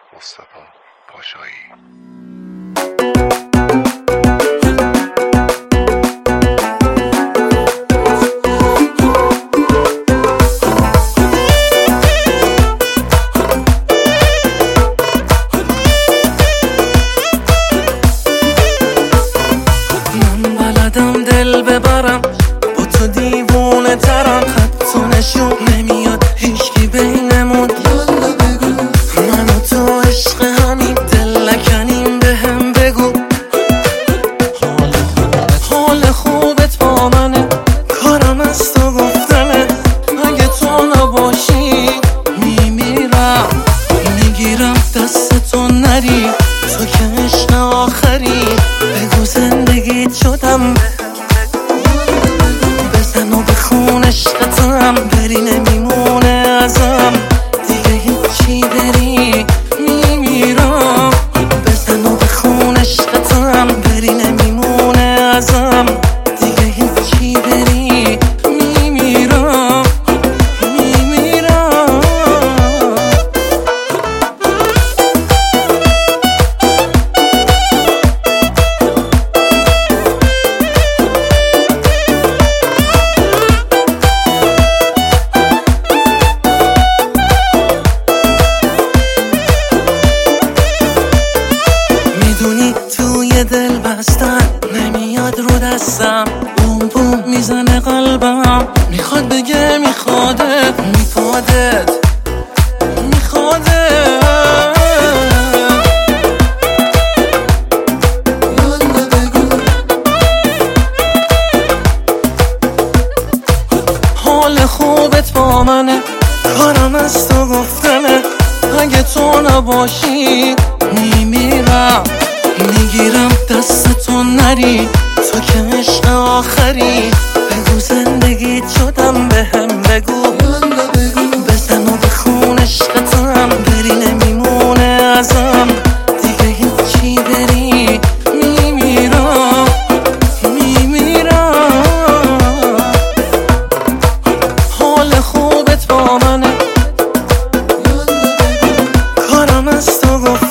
مصطفی پاشایی. من بلدم دل ببرم، با تو دیوونه ترم، خط و نشون نمیاد هیچکی بینمون. من و تو عشق همین دل نکنیم، به هم بگو حال خوبت با منه، کارم از تو گفتنه. اگه تو نباشی میمیرم، میگیرم دست تو نری، تو که عشق آخری. بگو زندگیت شدم، بزن و بخون عشقتم، بری نمیمونه ازم دیگه هیچی، بری میمیرم. بزن و بخون عشقتم، بری نمیمونه ازم دیگه هیچی، بری میمیرم میمیرم. میدونی توی دل بستن نمیاد رو دستم، بوم بوم میزنه قلبم، میخواد بگه میخوادت میخوادت میخوادت. حال خوبت با منه، کارم از تو گفتنه. اگه تو نباشی میمیرم، میگیرم دست تو نری، تو که عشق آخری. بگو زندگیت شدم، به هم بگو بزن و بخون عشقتم، بری نمیمونه ازم دیگه هیچی، بری میمیرم میمیرم. حال خوبت با منه، کارم از تو گفت